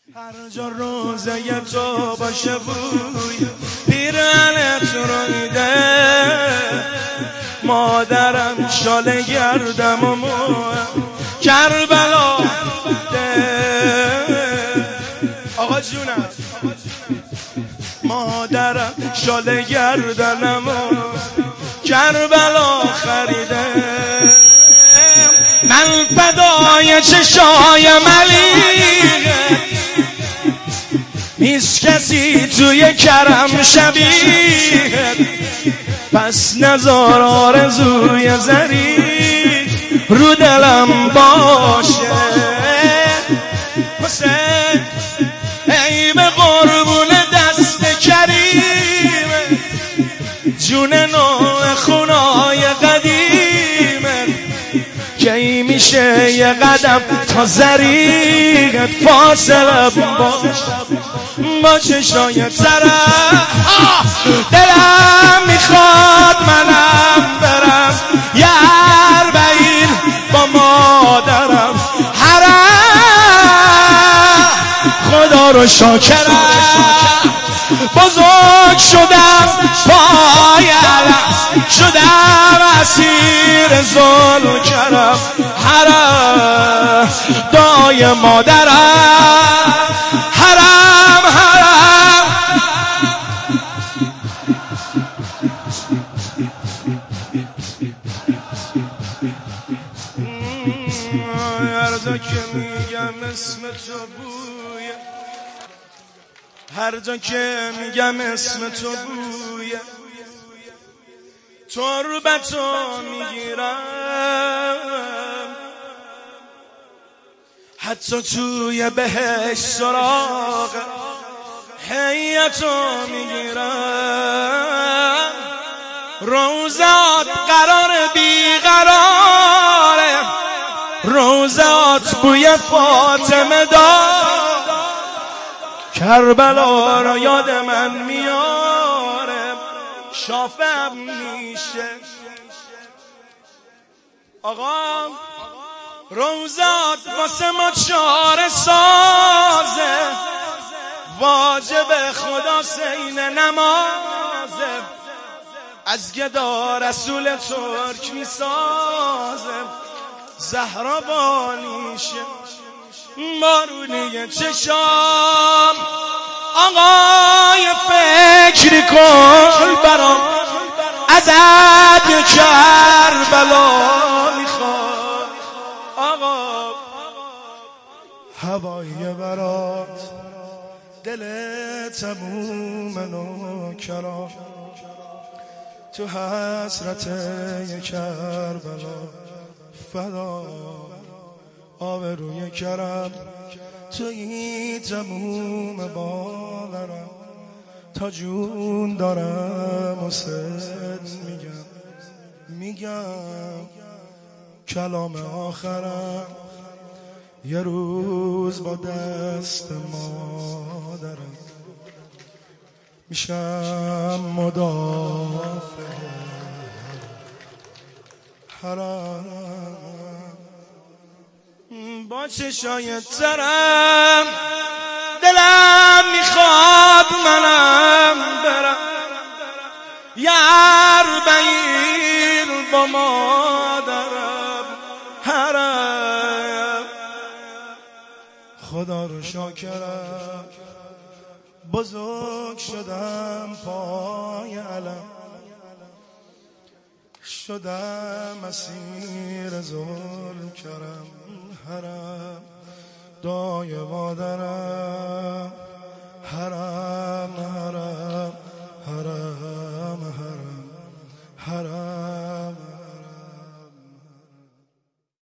هر جا روزه تو باشه بوی پیرهنت رویده، مادرم شال گردم و موام کربلا ده. آقا جونم مادرم شال گردنم و کربلا خریده، من فدای چشای ملیه، نیست کسی توی کرم شبیه، پس نزار آرزوی زری رو دلم باشه. حسین ای به قربون دست کریم، جون نوع خونای قدیمه، کی میشه یه قدم تا زریقت فاصله با چشای طرف. دلم میخواد منم برم یه اربعین با مادرم حرم، خدا رو شاکرم بزرگ شدم پای علم، شدم اسیر ظلم و کرم، حرم دای مادرم حرم حرم. هر جا که میگم اسم تو بویه، هر جا که میگم اسم تو بویه، تربتو میگیرم، حتی توی بهشت سراغ حیاتو میگیرم، روزات قرار بیقراره، روزات بوی فاطمه دار، کربلا رو یاد من میاره، شافم میشه. آقا روزات واسه ما چاره سازه، واجب خدا سین نمازه، از گدا رسول ترک میسازه، زهرا بانیشه بارونی چشام. آقای فکری کن برام، ازت یه کربلا میخواد. آقا هوایی برات دل تموم نوکرا، تو حسرت یه کربلا فدا، آبروی کرم توی تموم باورم، تا جون دارم و سد میگم کلام آخرم، یه روز با دست مادرم میشم مدافع حرم، با چشای ترم دلم میخواد منم برم یه اربعین با مادرم حرم، خدا رو شاکرم بزرگ شدم پای علم، شدم اسیر ظلم کرم، حرم دای مادرم حرم حرم.